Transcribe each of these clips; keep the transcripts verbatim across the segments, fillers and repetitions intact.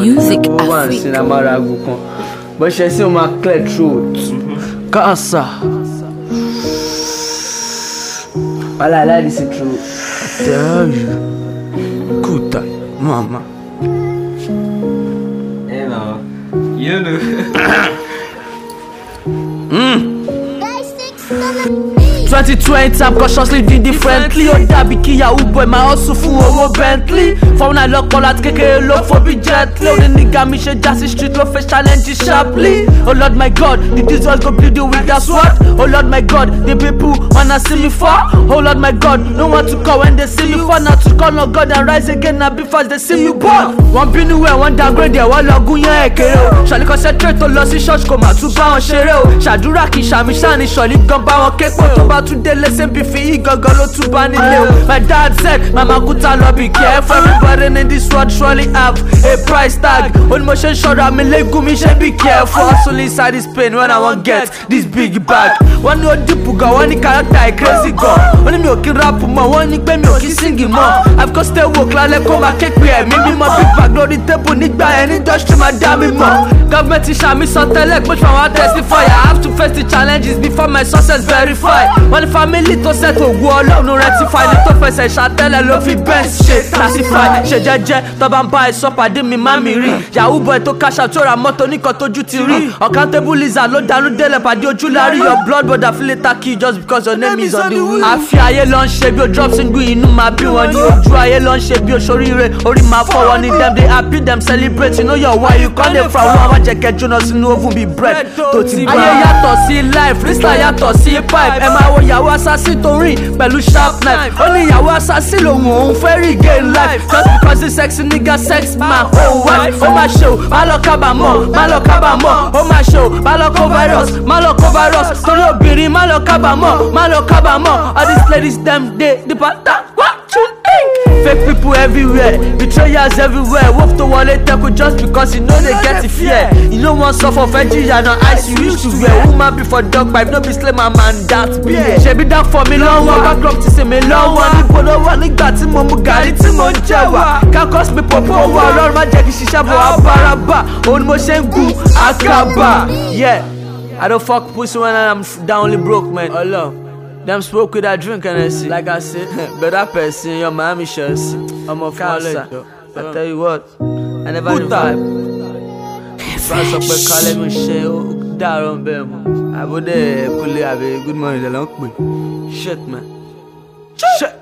Music Africa. Cinema but she say my clear throat. Casa. All I like is the truth. Tell you. Good time, mama. Hey now, you know. mm. twenty twenty, I'm cautiously doing differently. Oh, Dabi Kia Uboy, my hustle full over Bentley. For when I look all at Keke, look for be gently. Oh, the nigga me should just street, low face challenges sharply. Oh Lord my God, the Jesus go bleed you with that sword. Oh Lord my God, the people wanna see me fall. Oh Lord my God, no one to call when they see me fall. Not to call no God and rise again, now before they see me born. One be nowhere, one downgrade, there, one lagoon, yeah, ekero. Shall I concentrate to loss in church, come out to bow and share. Shadura ki shami shani, shali gun bow and cake, but today listen be fi gogolo to bani leo. My dad said, Mama Kuta lo be careful. Everybody in this world surely have a price tag. When motion short of me leg me should be careful. Hustle inside this pain when I want get this big bag. One no deep go, one character I crazy go. Only me okay rap more, one pay me okay singing more. I've got stay work like come and cake me. Maybe my big bag no the tempo need buy any industry my damn more. Government is me so tell like much from what testify. I have to face the challenges before my success verify. When family to settle go alone no rectify. The toughest I shall tell a love best shit classify. She jeje to ban buy so padi mi mami ri. Yahoo boy to cash out your moto ni ko toju ti ri. Accountable lizard lo danu dele padi ojulari. Your blood brother feel it taki just because your name is on the wheel. Afi aye lon se bi o drop single inu ma bi won ni oju aye lon se bi o sorire ori ma fo won ni them they happy them celebrate. You know your why you call them from one wa jeke jonas sinu oven be bread to ti ba. Aye yato si life freestyle yato si pipe. E ma wo yawo assassin to ring pẹ̀lú sharp knife. Only ìyàwó assassin lòun òun fẹ́ regain life. Just because the sexy nigga sex my whole wife. Ó máa ṣe o, má lọ kábàámọ̀, má lọ kábàámọ̀. Ó máa ṣe o, má lọ kó virus, má lọ kó virus. Torí obìnrin má lọ kábàámọ̀, má lọ kábàámọ̀. All these ladies dem dey the pattern. What you think? Fake people everywhere, betrayers everywhere. Wolf to wọlé tẹ́kù just because you know they get it fear. You no wan suffer for Nigeria na ice you used to wear. Woman be for dog pipe, no be slay my man that be. Ṣebí dá for mi lọ́wọ́, backlog ti ṣe mi lọ́wọ́. Níbo ló wà nígbà tí mo mu gàrí tí mo ń jẹ̀wà. Can't cost me pọ̀pọ̀ owó ọlọ́run má jẹ́ kí ṣiṣẹ́ bọ̀ abáraba. Òun ni mo ṣe ń gun àkàbà. Yeah, I don't fuck pussy when I'm down only broke man. Ọlọ́run. Them smoke with that drink and I see. Like I said, better person, your mommy should see. I'm a father. I tell you what, I never knew vibe. Pass up a call me shit, down on them. I would there, pull it, have a good morning, the long way. Shit, man. Shit.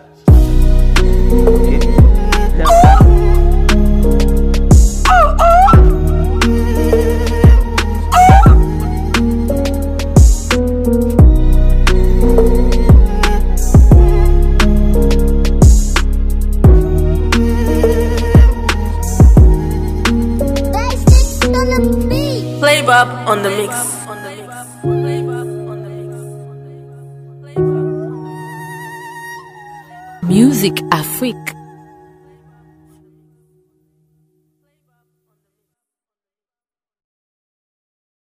Playbob on the mix. Music Africa.